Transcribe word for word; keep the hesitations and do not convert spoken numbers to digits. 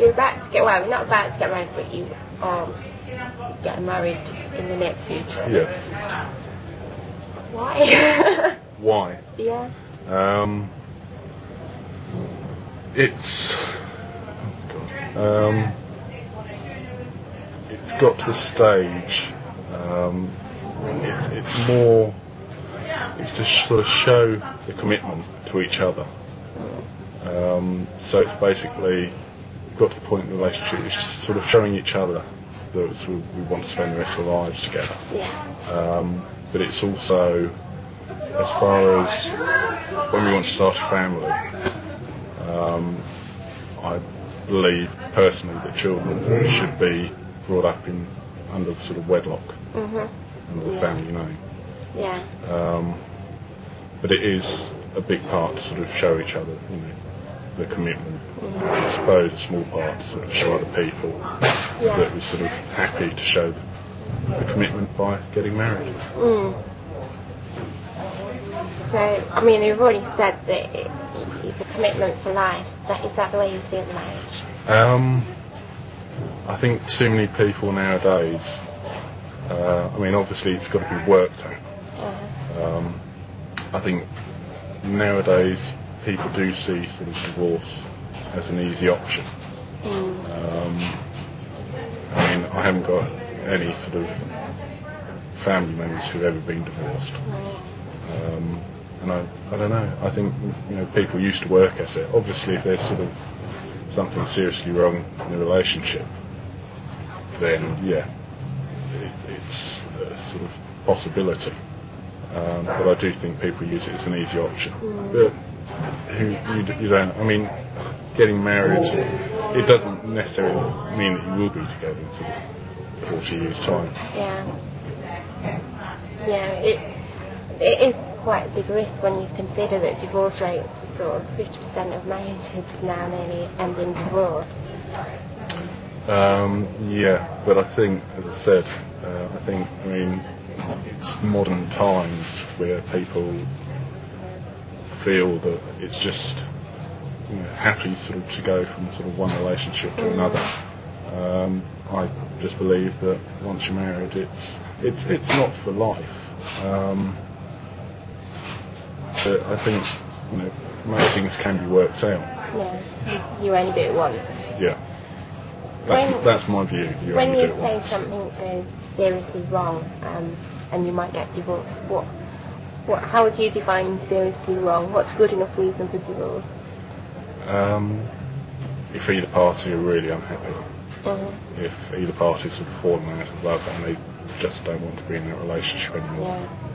you're about to get well, not about to get married, but you are getting married in the near future. Yes. Why? Why? Yeah. Um, it's oh God. Um, it's got to a stage. Um, it's it's more. It's to sh- sort of show the commitment to each other. Um, so it's basically got to the point in the relationship. It's just sort of showing each other that sort of we want to spend the rest of our lives together. Yeah. Um, but it's also as far as when we want to start a family. Um, I believe personally that children should be brought up in under sort of wedlock, Mm-hmm. under the Yeah. family name. Yeah. Um, but it is a big part to sort of show each other, you know, the commitment. Mm-hmm. I suppose a small part to sort of show other people Yeah. that we're sort of happy to show the, the commitment by getting married. Mm. So, I mean, you've already said that it, it's a commitment for life. That, is that the way you see the marriage? Um, I think too many people nowadays, uh, I mean, obviously it's got to be worked out. Uh-huh. Um, I think nowadays people do see sort of divorce as an easy option. Mm. Um, I mean, I haven't got any sort of family members who've ever been divorced. Right. Um, and I, I don't know, I think, you know, people used to work at it. Obviously if there's sort of something seriously wrong in the relationship, then yeah, it, it's a sort of possibility. Um, but I do think people use it as an easy option. Mm. But who, you, d- you don't, I mean, getting married, it doesn't necessarily mean that you will be together in sort of forty years' time. Yeah. Yeah, it, it is quite a big risk when you consider that divorce rates are sort of fifty percent of marriages now nearly end in divorce. Um, yeah, but I think, as I said, uh, I think, I mean, it's modern times where people feel that it's just, you know, happy sort of to go from sort of one relationship to another. Um, I just believe that once you're married, it's it's it's not for life. Um, but I think, you know, most things can be worked out. Yeah, you only do it once. Yeah, that's When- that's my view. You When only you do it say once. something goes seriously wrong, um, and you might get divorced, what, what, how would you define seriously wrong? What's good enough reason for divorce? Um, if either party are really unhappy, Mm-hmm. if either party sort of fallen out of love and they just don't want to be in that relationship anymore, Yeah.